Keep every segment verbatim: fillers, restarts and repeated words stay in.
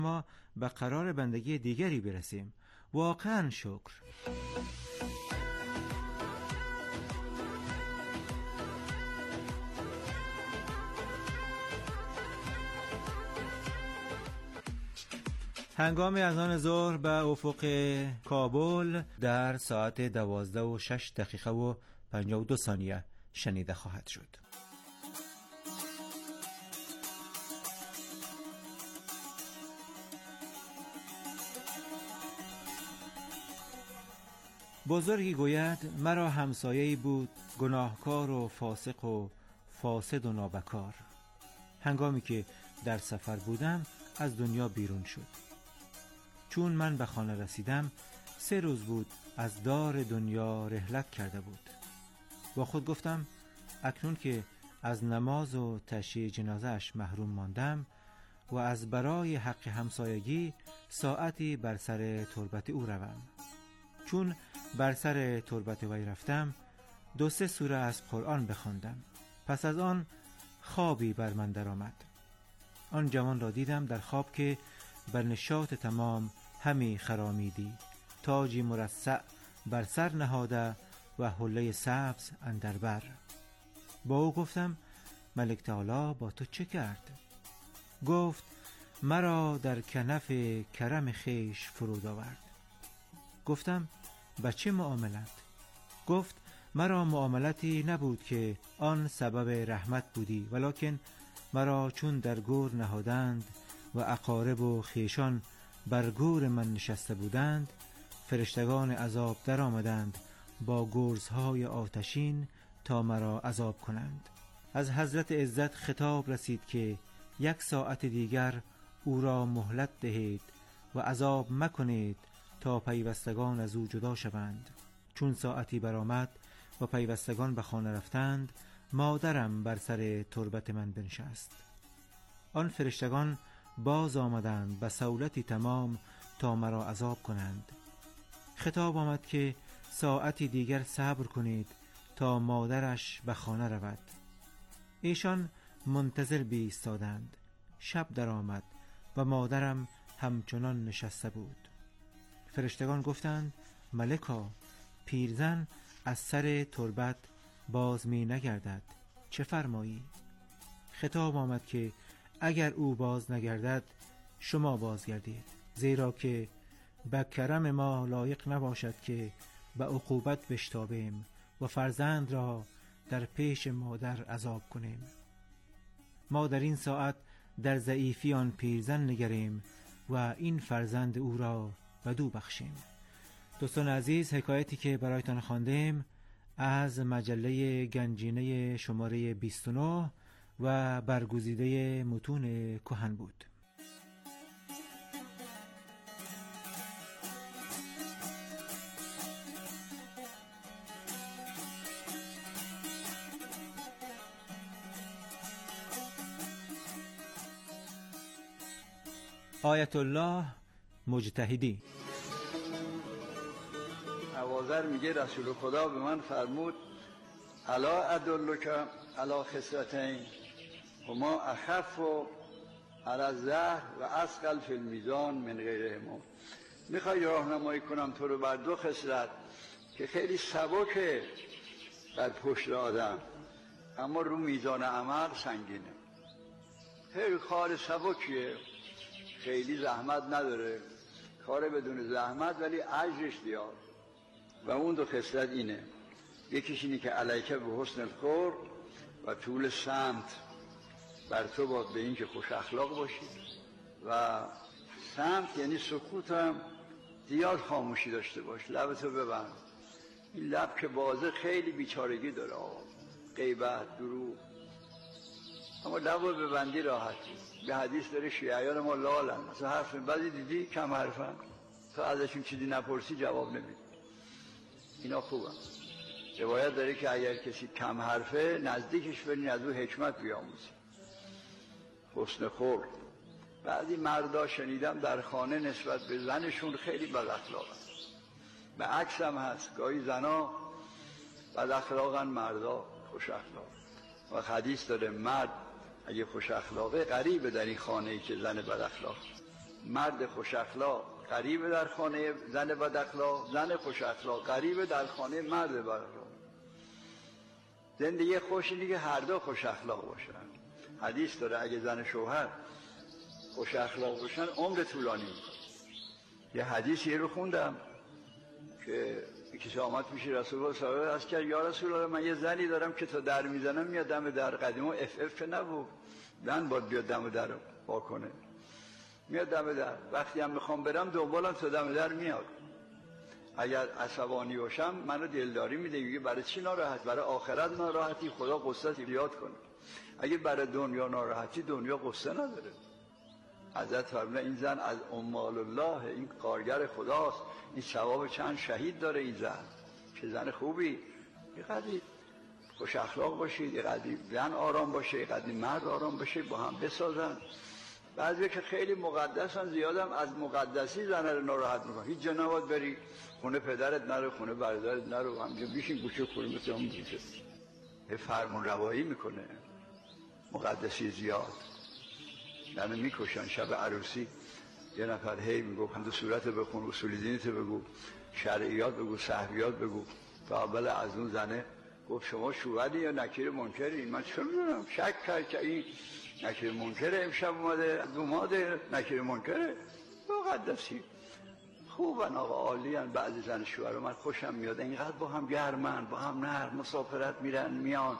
ما به قرار بندگی دیگری برسیم. واقعا شکر. هنگام اذان ظهر به افق کابل در ساعت دوازده و شش دقیقه و پنجاه و دو ثانیه شنیده خواهد شد. بزرگی گوید مرا همسایه‌ای بود گناهکار و فاسق و فاسد و نابکار. هنگامی که در سفر بودم از دنیا بیرون شد. چون من به خانه رسیدم سه روز بود از دار دنیا رحلت کرده بود. با خود گفتم اکنون که از نماز و تشییع جنازه‌اش محروم ماندم و از برای حق همسایگی ساعتی بر سر تربت او روم. چون بر سر تربت وی رفتم دو سه سوره از قرآن بخواندم. پس از آن خوابی بر من درآمد. آن جوان را دیدم در خواب که بر نشاط تمام همی خرامیدی، تاجی مرصع بر سر نهاده و حله سبز اندر بر. با او گفتم ملک تعالی با تو چه کرد؟ گفت مرا در کنف کرم خیش فرود آورد. گفتم به چه معاملت؟ گفت مرا معاملتی نبود که آن سبب رحمت بودی، ولکن مرا چون در گور نهادند و اقارب و خیشان بر گور من نشسته بودند، فرشتگان عذاب در آمدند با گرزهای آتشین تا مرا عذاب کنند. از حضرت عزت خطاب رسید که یک ساعت دیگر او را مهلت دهید و عذاب مکنید تا پیوستگان از او جدا شوند. چون ساعتی برآمد و پیوستگان به خانه رفتند، مادرم بر سر تربت من بنشست. آن فرشتگان باز آمدند به سهولتی تمام تا مرا عذاب کنند. خطاب آمد که ساعتی دیگر صبر کنید تا مادرش به خانه رود. ایشان منتظر بایستادند. شب در آمد و مادرم همچنان نشسته بود. فرشتگان گفتند ملکا، پیرزن از سر تربت باز می نگردد، چه فرمایی؟ خطاب آمد که اگر او باز نگردد شما بازگردید، زیرا که به کرم ما لایق نباشد که به عقوبت بشتابیم و فرزند را در پیش مادر عذاب کنیم. ما در این ساعت در ضعیفی آن پیرزن نگریم و این فرزند او را بدو بخشیم. دوستان عزیز، حکایتی که برایتان خواندیم از مجله گنجینه شماره بیست و نه و برگزیده متون کهن بود. آیت الله مجتهدی نوازر میگه رسول خدا به من فرمود الا ادلک علی خصلتین هما اخف علی الزهر و اثقل فی المیزان من غیرهما. میخوای راهنمایی کنم تو رو بر دو خصلت که خیلی سبکه بر پشت آدم اما رو میزان عمل سنگینه. خیلی کار سبکیه، خیلی زحمت نداره، کار بدون زحمت ولی اجرش زیاد. و اون دو خصلت اینه، یکیش اینه که علیکه به حسن الخلق و طول سمت، بر تو باید به این که خوش اخلاق باشی و سمت یعنی سکوت هم زیاد خاموشی داشته باش، لبتو ببند. این لب که بازه خیلی بیچارگی داره آقا، غیبت، دروغ، اما لب رو ببندی راحتی. به حدیث داره شیعیان ما لالن، مثلا حرف بعضی دیدی کم حرفن، تو ازشون چیزی نپرسی جواب نمیدی، اینا خوبن. روایت داره که اگر کسی کم حرفه نزدیکش برین از او حکمت بیاموزی. حسن خلق. بعضی مردا شنیدم در خانه نسبت به زنشون خیلی بد اخلاقن، به عکس هم هست، گاهی زنا بد اخلاقن، مردا خوش اخلاق. و حدیث داره مرد اگه خوش اخلاقه غریبه در این خانه‌ای که زن بد اخلاق. مرد خوش اخلاق غریب در خانه زن بد اخلاق، زن خوش اخلاق غریب در خانه مرد بد اخلاق. زندگی خوش اینه که هر دو خوش اخلاق باشن. حدیث داره اگه زن شوهر خوش اخلاق باشن عمر طولانی میکنه. یه حدیثی رو خوندم که کسی آمد پیش رسول الله صلی الله علیه و آله کرد یا رسول الله من یه زنی دارم که تا در میزنم میاد دم در. قدیما اف اف نبود، زن باید بیاد دم در وا کنه، میاد دم در. وقتی هم میخوام برم دنبالم تا دم در میاد. اگر عصبانی باشم منو دلداری میده، میگه برای چی ناراحت؟ برای آخرت ناراحتی، خدا قصت یاد کنه. اگه برای دنیا ناراحتی، دنیا قصه نداره. حضرت فرمودن این زن از عمال الله، این کارگر خداست، این ثواب چند شهید داره این زن. چه زن خوبی. یه قدری خوش اخلاق باشید، یه قدری زن آرام باشه، یه قدری مرد آرام باشه، با هم بسازن. بعضی که خیلی مقدسن، زیادم از مقدسی زن رو ناراحت میکنن. هیچ جا نباید بری، خونه پدرت نرو، خونه برادرت نرو، همینجا بیشین گوشه خوری مثل اون بوده. یه فرمون روایی میکنه. مقدسی زیاد یعنی میکشن. شب عروسی یه نفر هی میگفت هم دو صورت بخون، اصول دینیت بگو، شرعیات بگو، صحویات بگو. تا اول از اون زنه گفت شما شوهری یا نکیر منکری؟ من چه میدونم، شک کرد که این نکیر منکره، امشب اومده دوماده نکیر منکره. مقدسی خوبن آقا، عالیان. بعضی زن شوهر من خوشم میاد، اینقدر با هم گرمن، با هم نرم، مسافرت میرن میان.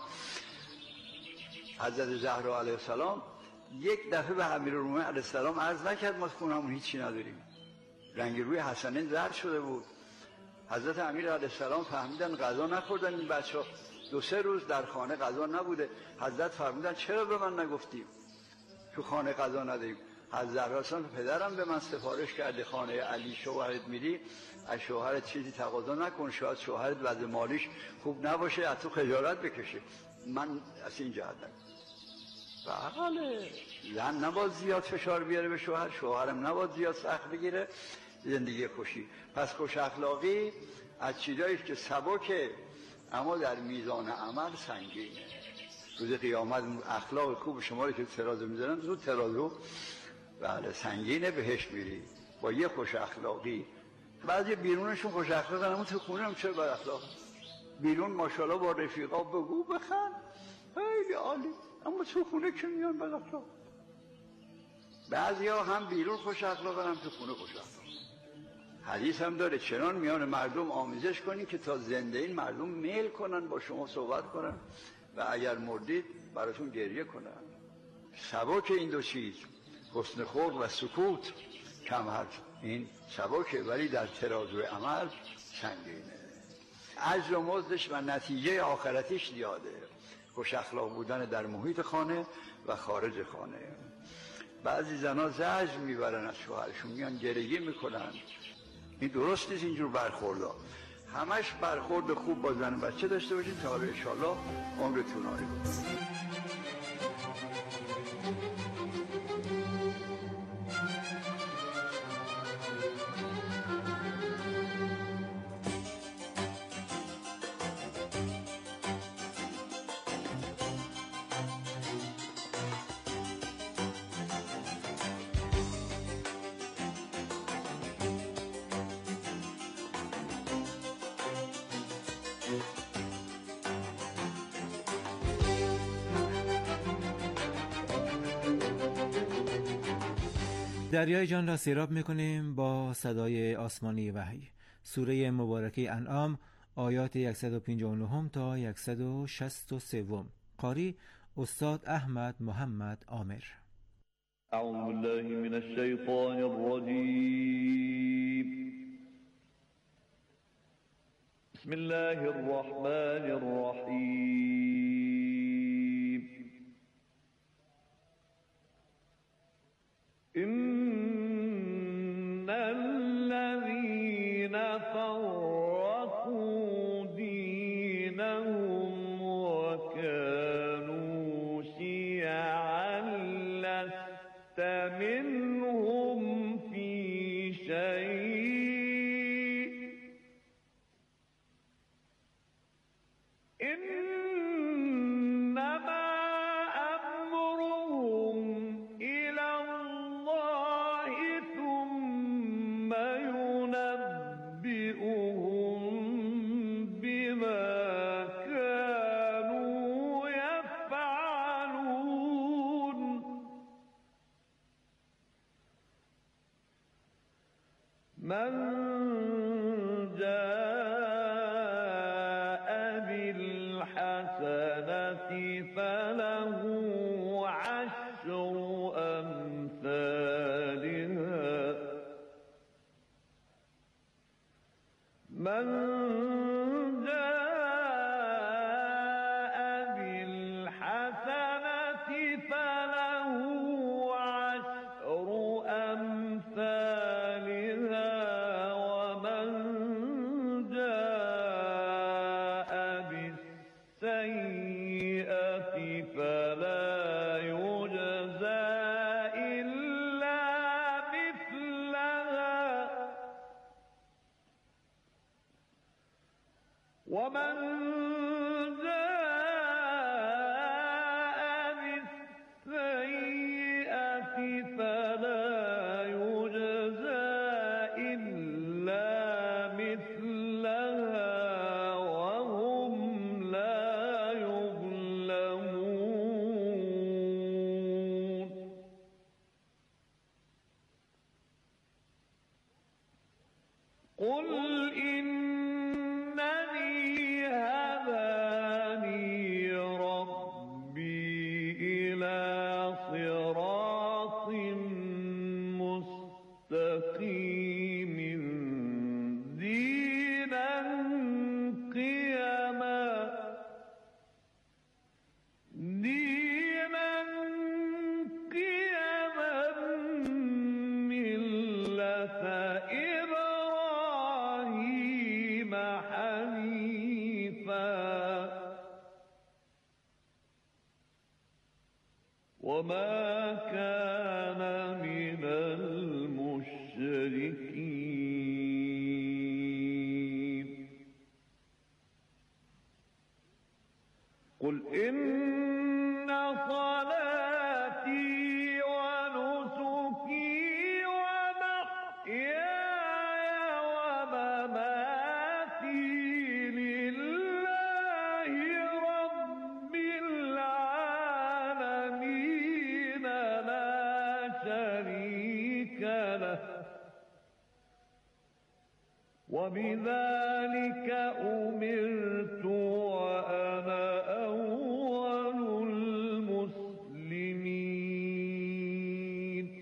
حضرت زهرا علیه السلام یک دفعه به امیرالمومنین علیه السلام عرض نکرد ما خونمون هیچی نداریم. رنگ روی حسنین زرد شده بود. حضرت امیر علیه السلام فهمیدن غذا نخوردن این بچه‌ها، دو سه روز در خانه غذا نبوده. حضرت فرمودن چرا به من نگفتیم تو خانه غذا نداریم؟ حضرت زهرا پدرم به من سفارش کرده خانه علی شوهرت میری از شوهرت چیزی تقاضا نکن، شاید شوهرت وضع مالیش خوب نباشه از تو خجالت بکشه. من از این جهت نگم. بله زن نباید زیاد فشار بیاره به شوهر، شوهرم نباید زیاد سخت بگیره. زندگی خوشی. پس خوش اخلاقی از چیزایی که سبکه اما در میزان عمل سنگینه. روز قیامت اخلاق خوب شما رو که ترازو میذارن زود ترازو بله سنگینه، بهش میری با یه خوش اخلاقی. بعضی بیرونشون خوش اخلاقن اما تو خونه هم چه بد اخلاق. بیرون ماشاءالله با رفیقا بگو بخند خیلی عالی، اما تو خونه که میان بد اخلاق. بعضیا هم بیرون خوش اخلاقن هم تو خونه خوش اخلاق. حدیث هم داره چنان میان مردم آمیزش کنین که تا زنده این مردم میل کنن با شما صحبت کنن و اگر مردید براتون گریه کنن. سبک این دو چیز حسن خلق و سکوت کم حرف این سبکه، ولی در ترازوی عمل سنگینه. اجر و مزدش و نتیجه آخرتیش زیاده. خوش اخلاق بودن در محیط خانه و خارج خانه. بعضی زنها زجر میبرن از شوهرشون، میان گریه میکنن. این درست نیست اینجور برخوردها. همش برخورد خوب با زن و بچه داشته باشید تا ان شاءالله عمر طولانی کنید. دریای جان را سیراب میکنیم با صدای آسمانی وحی. سوره مبارکه انعام آیات صد و پنجاه و نه تا صد و شصت و سه. قاری استاد احمد محمد عامر. اعوذ بالله من الشیطان الرجیم. بسم الله الرحمن الرحیم. إن الذين فرقوا دينهم وكانوا شيعا لست منهم في شيء إن من جاء بالحسنة فله عشر أمثالها من جاء بالحسنة فله عشر أمثالها ومن جاء بالسيئة فلا يجزى إلا مثلها ومن جاء بالسيئة فلا يجزى إلا مثلها وهم لا يظلمون قل إنني هداني ربي إلى صراط مستقيم دينا قيما دينا قيما ملة إبراهيم حنيفا وما كان من المشركين قل إن صلاتي ونسكي ومحياي ومماتي لله رب العالمين لا شريك له وبذلك أمرت وأنا أول المسلمين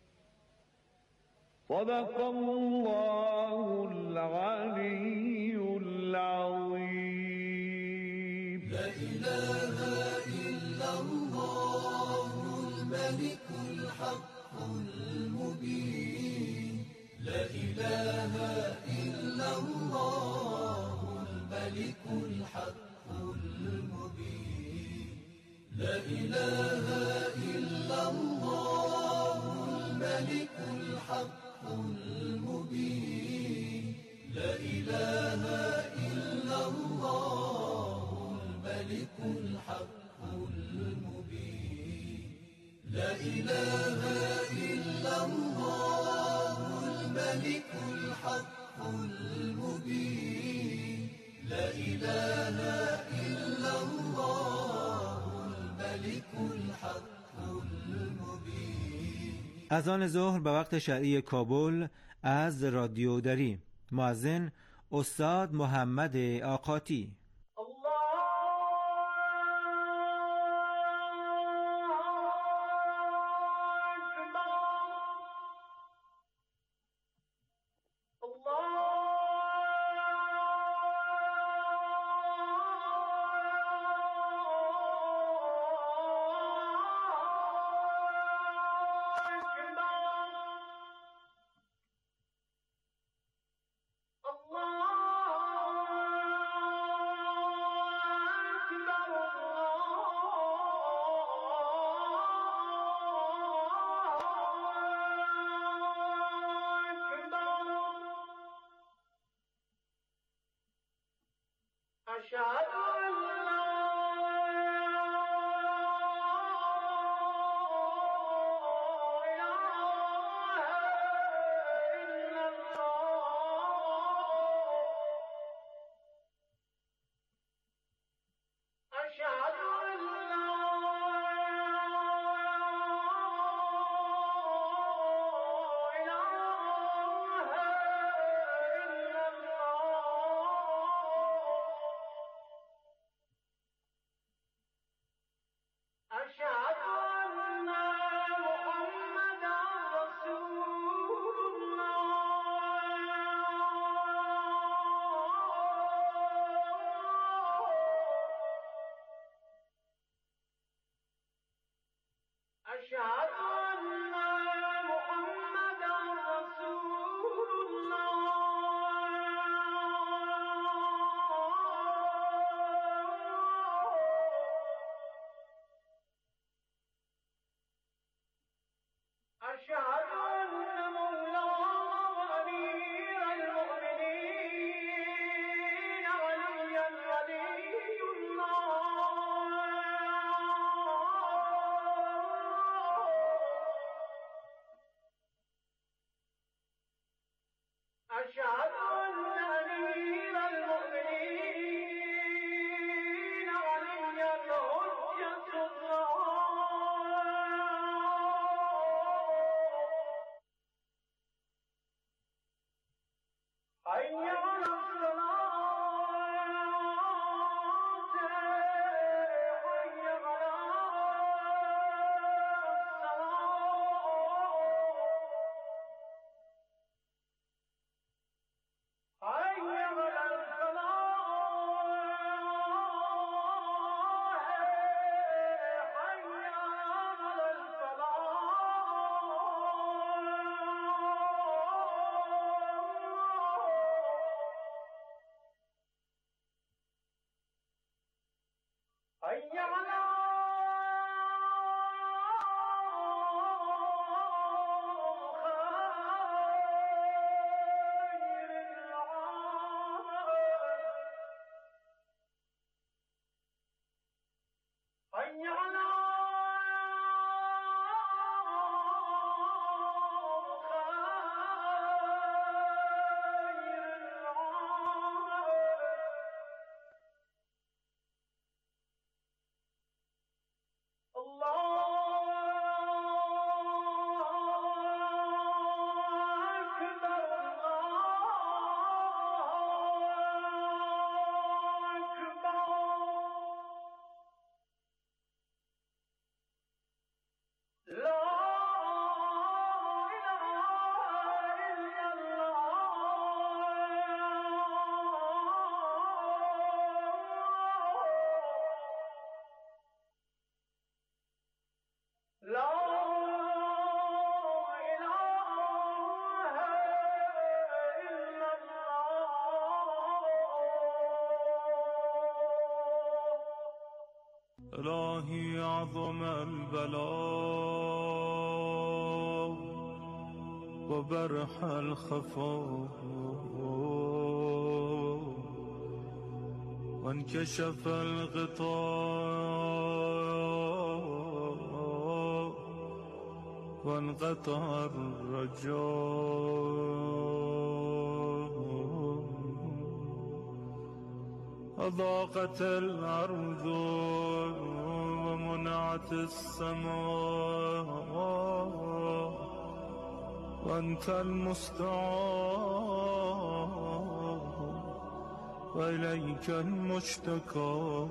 صدق الله العلي العظيم لا إله إلا الله الملك الحق المبين لا إله إلا الله الملك الحق المبين لا إله إلا الله الملك الحق المبين لا إله إلا الله الملك الحق المبين لا إله إلا الله الملك الحق المبين لا إله إلا الله الملك الحق المبين. اذان ظهر به وقت شرعی کابل از رادیو دری. مؤذن استاد محمد آقاتی. أشهد أن محمدا رسول الله أشهد أن مولانا وأمير المؤمنين عليا ولي الله أشهد أن أمير المؤمنين عليا حجة الله حي على الصلاة حي على الصلاة حي على الفلاح حي على الفلاح حي على حي على خير العالم الله أكبر الله أكبر لا إله إلا الله لا إله إلا الله إلهي عظم البلاء وبرح الخفاء وانكشف الغطاء وانقطع الرجاء أضاقت الأرض ومنعت السماء وأنت المستعان وإليك المشتكى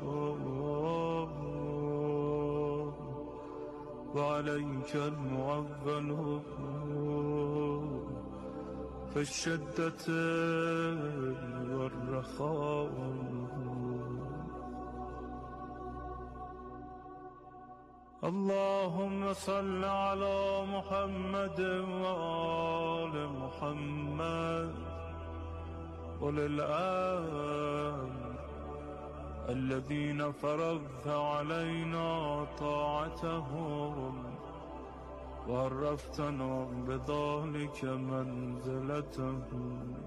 وعليك المعول في الشدة والرخاء اللهم صل على محمد وآل محمد وللآن الذين فرضت علينا طاعتهم وعرفتنا بذلك منزلتهم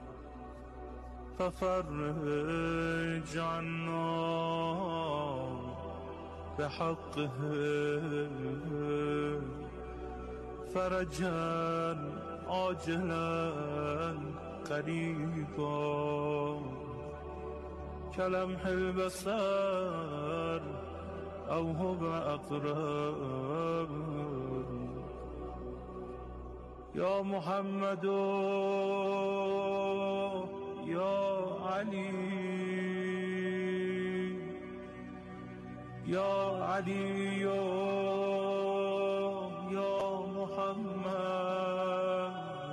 ففرج عنا بحقه فرجا عاجلا قريبا كلمح البصر أو هو أقرب يا محمد يا علي يا علي يا محمد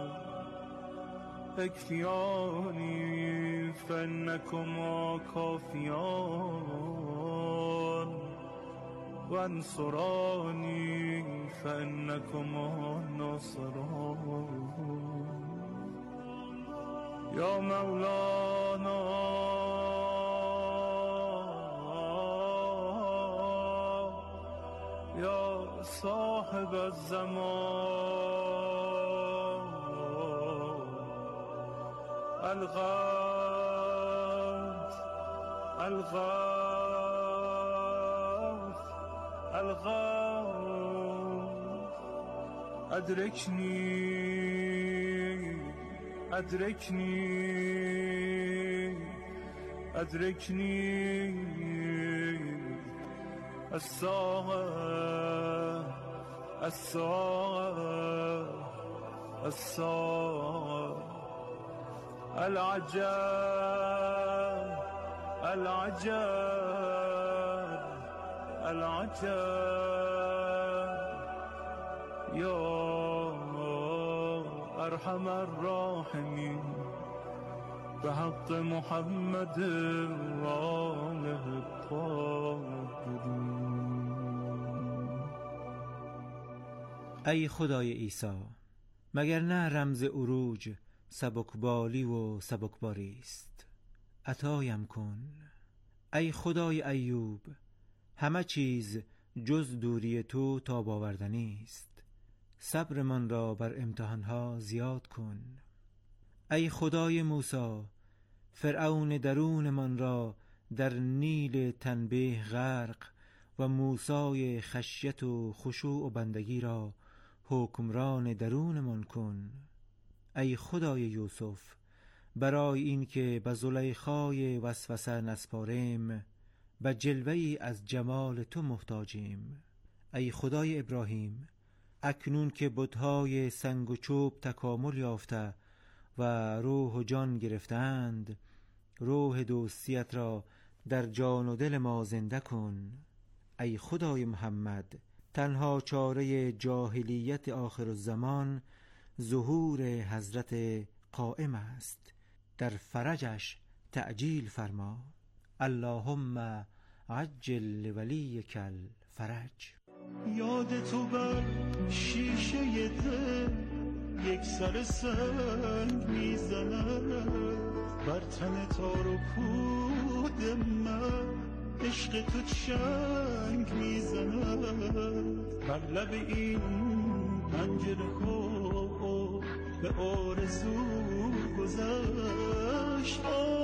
اكفياني فإنكما كافيان وانصرانی فإنكم الناصرون یا مولانا یا صاحب الزمان الغوث الغوث الغوث ادرکنی ادرکنی ادرکنی الساعة الساعة الساعة العجب العجب العجب يا أرحم الراحمين بحق محمد وآله الطاهرين. ای خدای عیسی، مگر نه رمز عروج سبکبالی و سبکباری است؟ عطایم کن. ای خدای ایوب، همه چیز جز دوری تو تاب آوردنی است. صبر من را بر امتحانها زیاد کن. ای خدای موسی، فرعون درون من را در نیل تنبیه غرق و موسی خشیت و خشوع و بندگی را حکمران درون من کن. ای خدای یوسف، برای این که به زلیخای وسوسه نسپاریم، به جلوه‌ای از جمال تو محتاجیم. ای خدای ابراهیم، اکنون که بت‌های سنگ و چوب تکامل یافته و روح و جان گرفتند، روح دوستیت را در جان و دل ما زنده کن. ای خدای محمد، تنها چاره جاهلیت آخر الزمان ظهور حضرت قائم است. در فرجش تعجیل فرما. اللهم عجل لولیک الفرج. یاد تو بر شیشه دل یک سر سنگ میزند، بر تن تار و پود من عشق تو چنگ میزند. بر لب این پنجره ها به آرزو گذشت.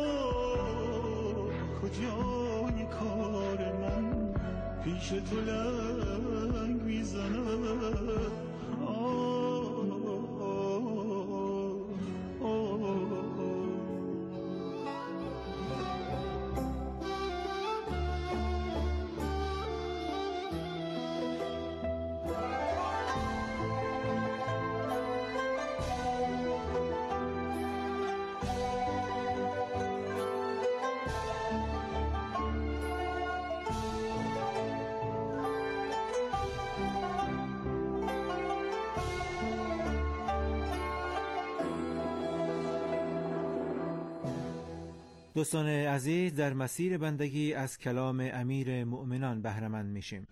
کجای کار من پیش تو لنگ میزند. دوستان عزیز، در مسیر بندگی از کلام امیر مؤمنان بهره مند میشیم.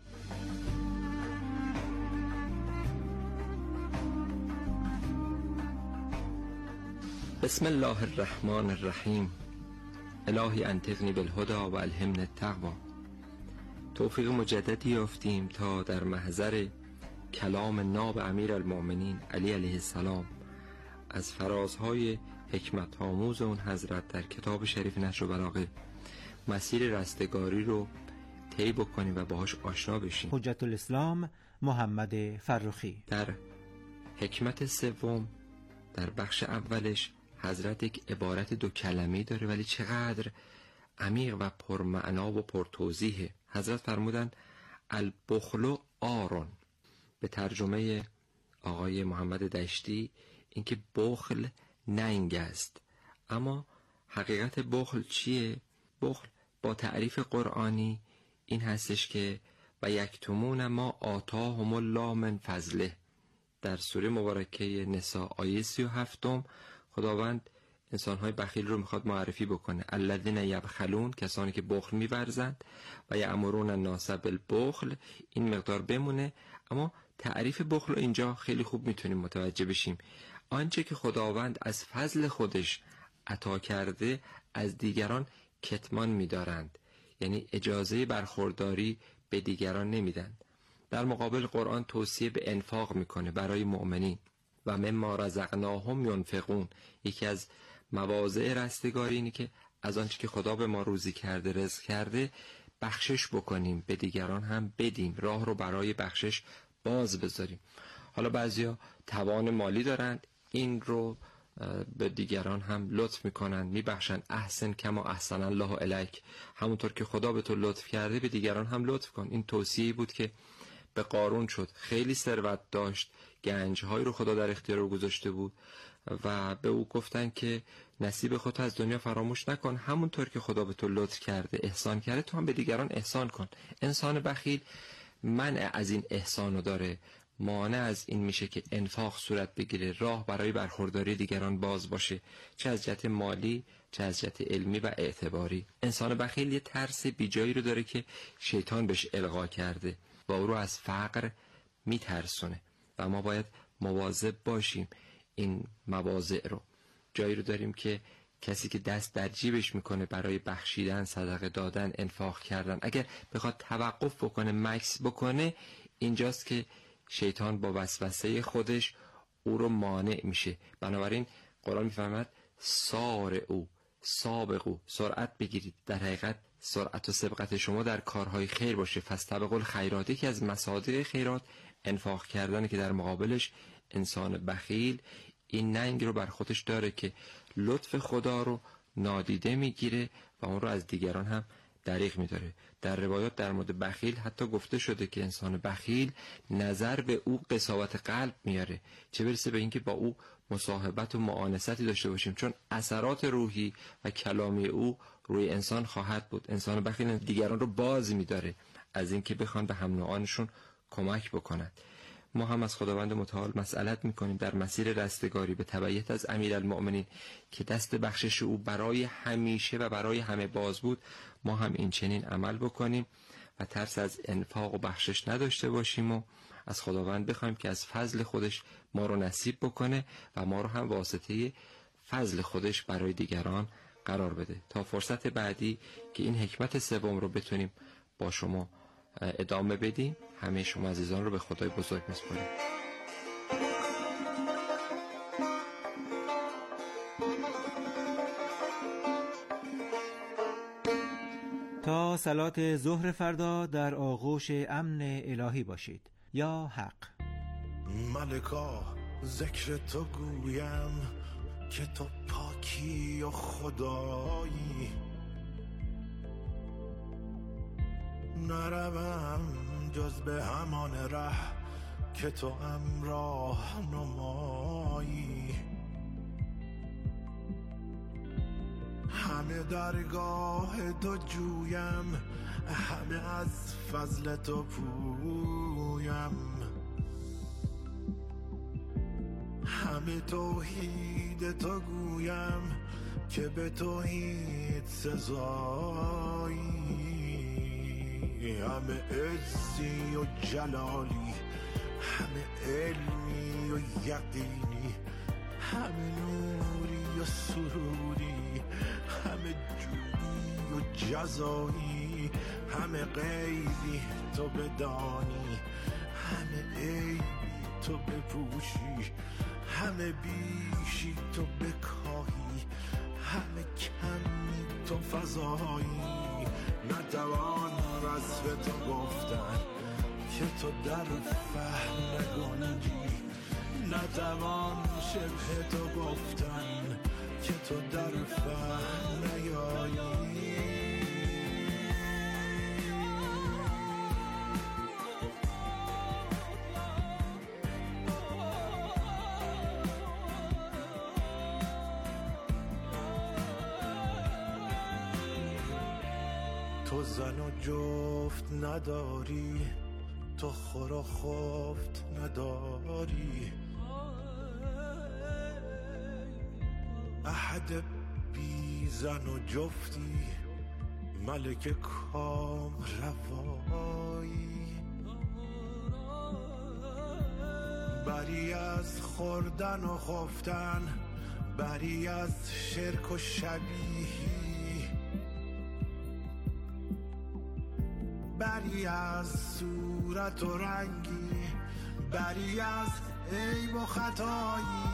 بسم الله الرحمن الرحیم. الهی انطقنی بالهدی و الهمنی التقوی. توفیق مجددی یافتیم تا در محضر کلام ناب امیر المؤمنین علی علیه السلام از فرازهای حکمت آموز اون حضرت در کتاب شریف نهج البلاغه مسیر رستگاری رو طی بکنیم و باهاش آشنا بشیم. حجت الاسلام محمد فرخی در حکمت سوم در بخش اولش حضرت یک عبارت دو کلمه‌ای داره ولی چقدر عمیق و پرمعنا و پرتوضیحه. حضرت فرمودن البخل آرون، به ترجمه آقای محمد دشتی اینکه بخل ننگ است. اما حقیقت بخل چیه؟ بخل با تعریف قرآنی این هستش که و یکتمون ما آتاهم الله من فضله. در سوره مبارکه نساء آیه سی و هفتم خداوند انسان‌های بخیل رو میخواد معرفی بکنه. الذین یبخلون، کسانی که بخل می‌ورزند، و یأمرون الناس بالبخل، این مقدار بمونه. اما تعریف بخل رو اینجا خیلی خوب میتونیم متوجه بشیم. آنچه که خداوند از فضل خودش عطا کرده از دیگران کتمان می‌دارند، یعنی اجازه برخورداری به دیگران نمیدن. در مقابل قرآن توصیه به انفاق میکنه برای مؤمنین. و مما رزقناهم ینفقون، یکی از مواضع رستگاری اینه که از آنچه که خدا به ما روزی کرده، رزق کرده، بخشش بکنیم، به دیگران هم بدیم، راه رو برای بخشش باز بذاریم. حالا بعضیا توان مالی دارند، این رو به دیگران هم لطف میکنن، میبخشن. احسن کما احسن الله الیک، همونطور که خدا به تو لطف کرده به دیگران هم لطف کن. این توصیه‌ای بود که به قارون شد. خیلی ثروت داشت، گنج‌هایی رو خدا در اختیار او گذاشته بود و به او گفتن که نصیب خودت از دنیا فراموش نکن، همونطور که خدا به تو لطف کرده، احسان کرده، تو هم به دیگران احسان کن. انسان بخیل منع از این احسانو داره، مانع از این میشه که انفاق صورت بگیره، راه برای برخورداری دیگران باز باشه، چه از جهت مالی، چه از جهت علمی و اعتباری. انسان بخیل یه ترس بیجایی رو داره که شیطان بهش القا کرده و او رو از فقر میترسونه و ما باید مواظب باشیم این مواضع رو. جایی رو داریم که کسی که دست در جیبش میکنه برای بخشیدن، صدقه دادن، انفاق کردن، اگر بخواد توقف بکنه، مکث بکنه، اینجاست که شیطان با وسوسه خودش او رو مانع میشه. بنابراین قرآن میفرماید سار او سابقو، سرعت بگیرید. در حقیقت سرعت و سبقت شما در کارهای خیر باشه. فاستبقوا الخیرات، که از مصادیق خیرات انفاق کردن، که در مقابلش انسان بخیل این ننگ رو بر خودش داره که لطف خدا رو نادیده میگیره و اون رو از دیگران هم دریغ میداره. در روایات در مورد بخیل حتی گفته شده که انسان بخیل نظر به او قساوت قلب میاره، چه برسه به اینکه با او مصاحبت و معانستی داشته باشیم، چون اثرات روحی و کلامی او روی انسان خواهد بود. انسان بخیل دیگران رو باز میداره از اینکه بخوان به هم نوعانشون کمک بکنند. ما هم از خداوند متعال مسئلت میکنیم در مسیر رستگاری به تبعیت از امیرالمؤمنین که دست بخشش او برای همیشه و برای همه باز بود، ما هم این چنین عمل بکنیم و ترس از انفاق و بخشش نداشته باشیم و از خداوند بخوایم که از فضل خودش ما رو نصیب بکنه و ما رو هم واسطه فضل خودش برای دیگران قرار بده. تا فرصت بعدی که این حکمت سوم رو بتونیم با شما ادامه بدیم، همه شما عزیزان رو به خدای بزرگ میسپاریم. تا صلات ظهر فردا در آغوش امن الهی باشید. یا حق. ملکا ذکر تو گویم که تو پاکی و خدایی، نروم جز به همان ره که تو همراه نمایی. همه درگاه تو جویم، همه از فضل تو پویم، همه توحید تو گویم که به توحید سزایی. همه عزی و جلالی، همه علمی و یقینی، همه نوری و سروری، همه جودی و جزایی، همه غیبی تو بدانی، همه عیبی تو بپوشی، همه بیشی تو بکاهی، همه کمی تو فضایی. نتوان وصف تو گفتن که تو در فهم نگنجی، نتوان شبه تو گفتن که تو در فهم نیایی. تو زن و جفت نداری، تو خور و خفت نداری، احد بعد بی زن و جفتی ملک کام روایی، بری از خوردن و خفتن، بری از شرک و شبیهی، بری از صورت و رنگی، بری از عیب و خطایی.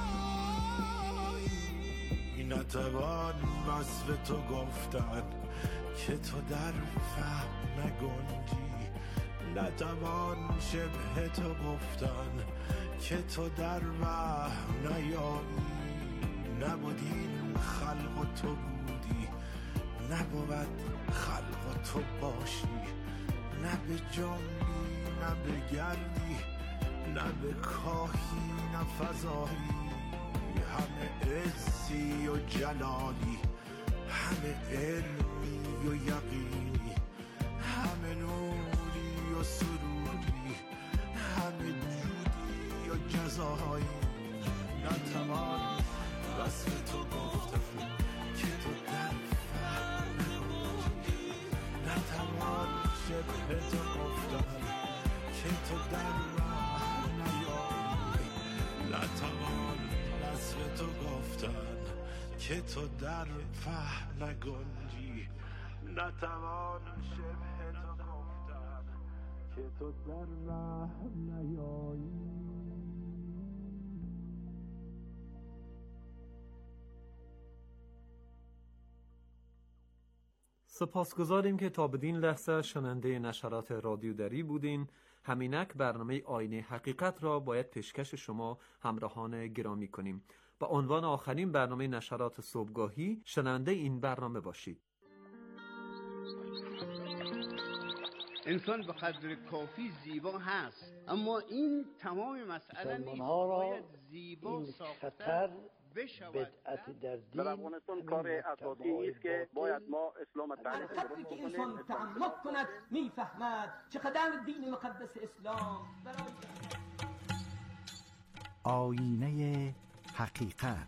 نتوان وصف تو گفتن که تو در فهم نگنجی، نتوان شبه تو گفتن که تو در وهم نیایی. نبودین خلق و تو بودی، نبود خلق و تو باشی، نه به جنبی نه به گردی، نه به کاهی نه فضایی. همه عزی و جلالی، همه علمی و یقینی، همه نوری و سروری، همه جودی و جزایی. نتوان وصف تو گفتن که تو در فهم نگنجی، نتوان شبه تو گفتن که تو در وهم نیایی. نتوان وصف تو گفتن که تو در فهم نگنجی، نتوان شبه تو گفتن که تو در وهم نیایی. سپاسگزاریم که تا بدین لحظه شنونده نشرات رادیو دری بودین. همینک برنامه آینه حقیقت را باید پیشکش شما همراهان گرامی کنیم. با عنوان آخرین برنامه نشرات صبحگاهی شنونده این برنامه باشید. انسان به قدر کافی زیبا هست، اما این تمام مسئله نیست. باید زیبا ساختن بشود. در افغانستان کار اساسی است که باید ما اسلام تعریف کنیم. که انسان تعمق کند میفهمد چقدر دین مقدس اسلام برای آینه حقیقت.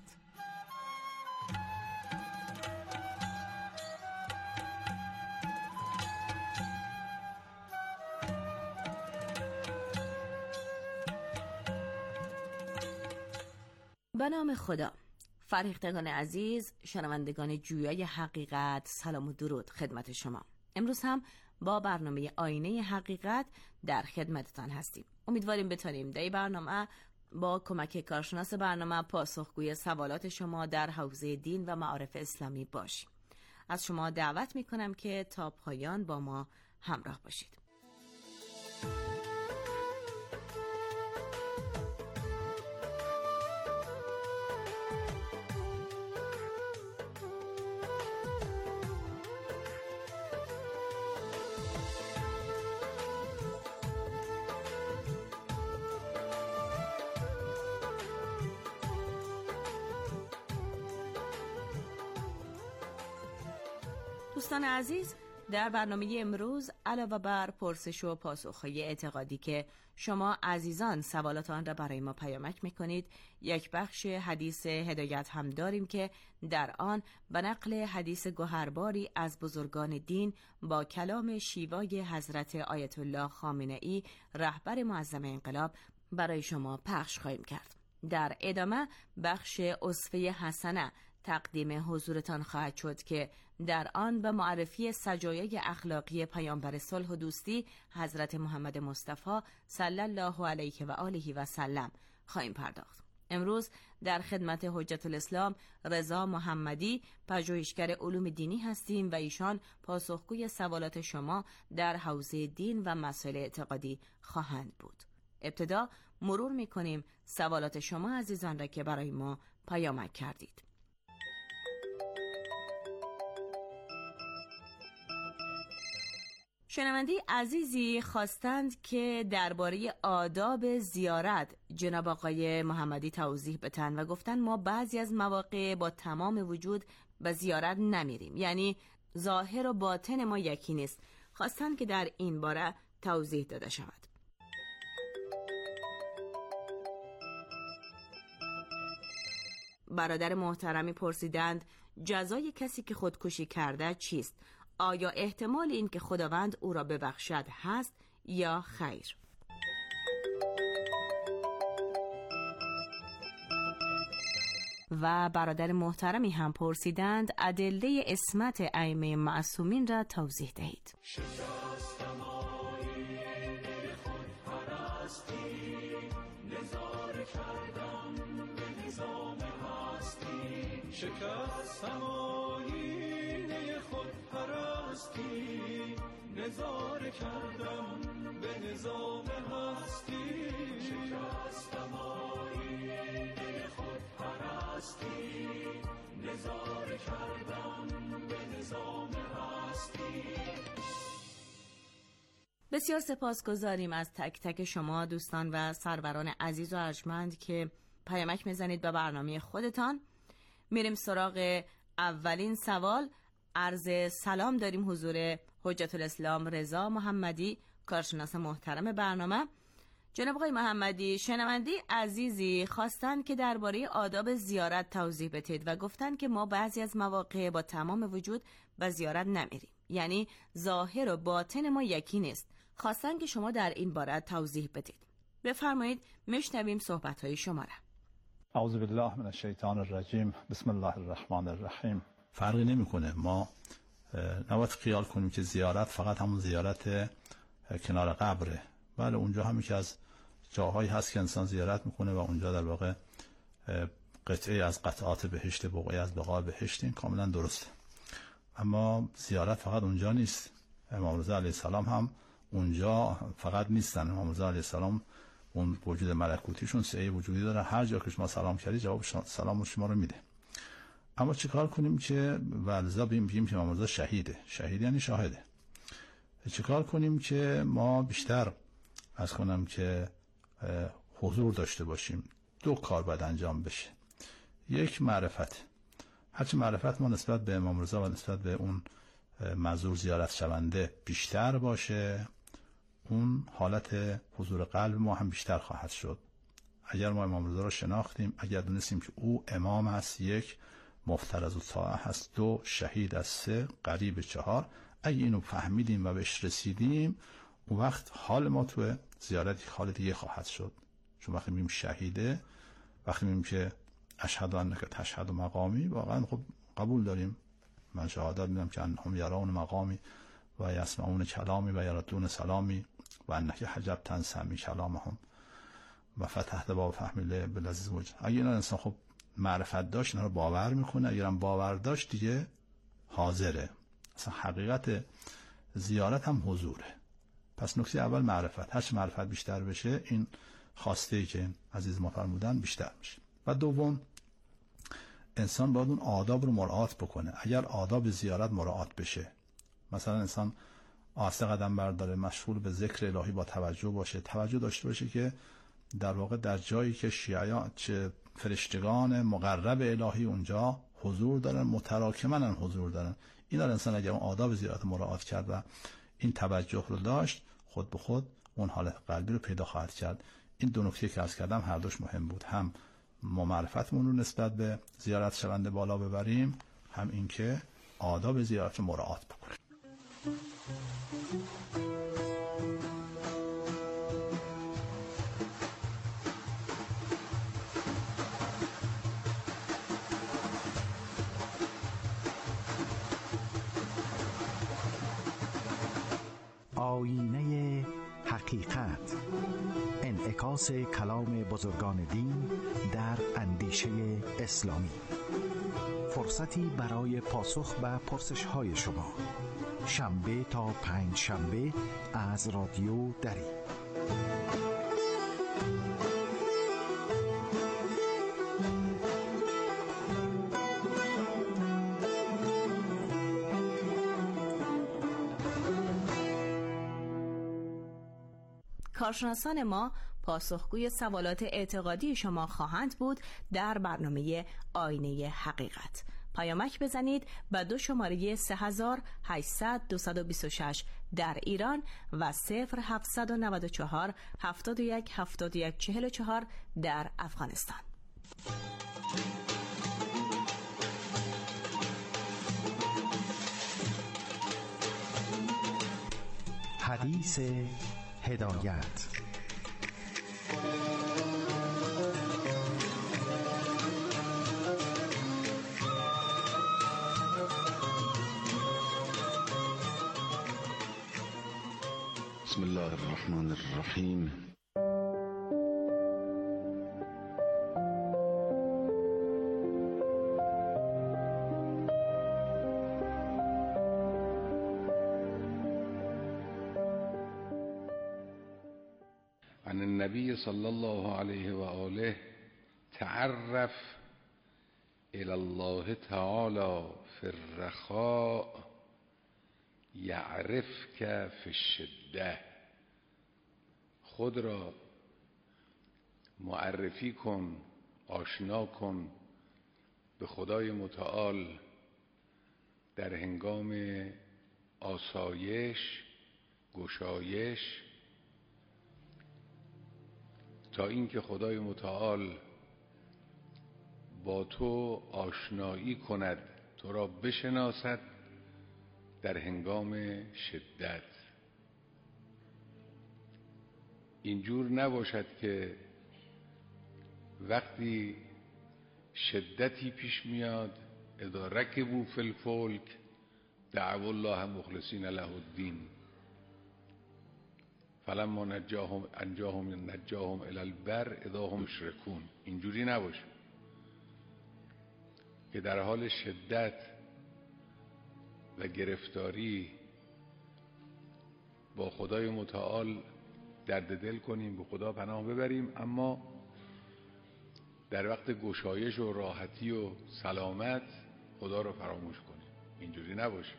به نام خدا. فرهیختگان عزیز، شنوندگان جویای حقیقت، سلام و درود خدمت شما. امروز هم با برنامه آینه حقیقت در خدمتتان هستیم. امیدواریم بتانیم در این برنامه با کمک کارشناس برنامه پاسخگوی سوالات شما در حوزه دین و معارف اسلامی باشیم. از شما دعوت میکنم که تا پایان با ما همراه باشید. دوستان عزیز، در برنامه امروز علاوه بر پرسش و پاسخ‌های اعتقادی که شما عزیزان سوالات آن را برای ما پیامک می‌کنید، یک بخش حدیث هدایت هم داریم که در آن به نقل حدیث گوهرباری از بزرگان دین با کلام شیوای حضرت آیت الله خامنه‌ای رهبر معظم انقلاب برای شما پخش خواهیم کرد. در ادامه بخش اسوه حسنه تقدیم حضورتان خواهد شد که در آن به معرفی سجایای اخلاقی پیامبر صلح و دوستی حضرت محمد مصطفی صلی الله علیه و آله و سلم خواهیم پرداخت. امروز در خدمت حجت الاسلام رضا محمدی، پژوهشگر علوم دینی هستیم و ایشان پاسخگوی سوالات شما در حوزه دین و مسائل اعتقادی خواهند بود. ابتدا مرور می‌کنیم سوالات شما عزیزان را که برای ما پیامک کردید. شنونده عزیزی خواستند که درباره آداب زیارت جناب آقای محمدی توضیح بدن و گفتن ما بعضی از مواقع با تمام وجود به زیارت نمیریم، یعنی ظاهر و باطن ما یکی نیست. خواستند که در این باره توضیح داده شود. برادر محترمی پرسیدند جزای کسی که خودکشی کرده چیست؟ آیا احتمال این که خداوند او را ببخشد هست یا خیر؟ و برادر محترمی هم پرسیدند ادله عصمت ائمه معصومین را توضیح دهید. شکستم آیینه خودپرستی، نظاره کردم به نظام هستی. شکستم آیینه خودپرستی، نظاره کردم به نظام هستی. شکستم آیینه خودپرستی، نظاره کردم به نظام هستی. بسیار سپاسگزاریم از تک تک شما دوستان و سروران عزیز و ارجمند که پیامک میزنید به برنامه خودتان. میریم سراغ اولین سوال. عرض سلام داریم حضور حجت الاسلام رضا محمدی، کارشناس محترم برنامه. جناب آقای محمدی، شنونده عزیزی خواستند که درباره آداب زیارت توضیح بدید و گفتند که ما بعضی از مواقع با تمام وجود به زیارت نمیریم، یعنی ظاهر و باطن ما یکی نیست. خواستند که شما در این باره توضیح بدید. بفرمایید، میشنویم صحبت‌های شما را. اعوذ بالله من الشیطان الرجیم، بسم الله الرحمن الرحیم. فرقی نمیکنه، ما نباید خیال کنیم که زیارت فقط همون زیارت کنار قبره. بله، اونجا هم یکی از جاهایی هست که انسان زیارت میکنه و اونجا در واقع قطعه از قطعات بهشت، بقعه از بقاع بهشت، این کاملا درسته. اما زیارت فقط اونجا نیست. امام رضا علیه السلام هم اونجا فقط نیستن. امام رضا علیه السلام اون وجود ملکوتیشون سعی وجودی داره، هر جا که شما سلام کردی جواب سلام شما رو میده. اما چیکار کنیم که ولذا بیم بیم که امام رضا شهیده؟ شهید یعنی شاهده. چیکار کنیم که ما بیشتر از کنم که حضور داشته باشیم؟ دو کار باید انجام بشه. یک، معرفت. هرچی معرفت ما نسبت به امام رضا و نسبت به اون مزور زیارت شونده بیشتر باشه، اون حالت حضور قلب ما هم بیشتر خواهد شد. اگر ما امام رضا رو شناختیم، اگر دونستیم که او امام است، یک، مفترض الطاعه هست، دو، شهید است، سه، قریب، چهار، اگه اینو فهمیدیم و بهش رسیدیم، اون وقت حال ما تو زیارت حال دیگه خواهد شد. چون وقتی میگیم شهیده، وقتی میگیم که اشهد انک تشهد مقامی، واقعا خب قبول داریم. من شهادت میدم که انهم یرون مقامی و یسمعون کلامی و یردون سلامی و انک حجبت سمی کلامهم و فتحت باب فهمیله بلذیذ وجه. اگه اینا انسان خب معرفت داشت، اینا رو باور میکنه. اگرم باور داشت دیگه حاضره. اصلا حقیقت زیارت هم حضوره. پس نکته اول معرفت. هرچه معرفت بیشتر بشه، این خواسته ای که عزیز ما فرمودن بیشتر میشه. و دوم، انسان باید اون آداب رو مراعات بکنه. اگر آداب زیارت مراعات بشه، مثلا انسان آسته قدم برداره، مشغول به ذکر الهی با توجه باشه، توجه داشته باشه که در واقع در جایی که شیعیان چه فرشتگان مقرب الهی اونجا حضور دارن، متراکمن هم حضور دارن. اینا انسان اگر اون آداب زیارت مراعات کرد و این توجه رو داشت، خود به خود اون حالت قلبی رو پیدا خواهد کرد. این دو نکته که عرض کردم هر دوش مهم بود. هم ما معرفتمون رو نسبت به زیارت شونده بالا ببریم، هم اینکه آداب زیارت رو مراعات بکنیم. آیینه حقیقت، انعکاس کلام بزرگان دین در اندیشه اسلامی. فرصتی برای پاسخ به پرسش‌های شما، شنبه تا پنج شنبه از رادیو دری. کارشناسان ما پاسخگوی سوالات اعتقادی شما خواهند بود در برنامه آینه حقیقت. پیامک بزنید به دو شماره سه هزار و هشتصد دویست و بیست و شش در ایران و صفر هفتصد و نود و چهار هفتاد و یک هفتاد و یک چهل و چهار در افغانستان. حدیث هدایت. بسم الله الرحمن الرحیم. عن النبي صلى الله عليه وآله تعرف إلى الله تعالى في الرخاء یعرفک فی الشده. خود را معرفی کن، آشنا کن به خدای متعال در هنگام آسایش، گشایش، تا اینکه خدای متعال با تو آشنایی کند، تو را بشناسد در هنگام شدت. اینجور نباشد که وقتی شدتی پیش میاد اذا رکبوا فی الفلک دعوا الله مخلصین له الدین فلما نجاهم انجاهم نجاهم الی البر اذا هم یشرکون. اینجوری نباشه که در حال شدت و گرفتاری با خدای متعال درد دل کنیم، به خدا پناه ببریم، اما در وقت گشایش و راحتی و سلامت خدا رو فراموش کنیم. اینجوری نباشه.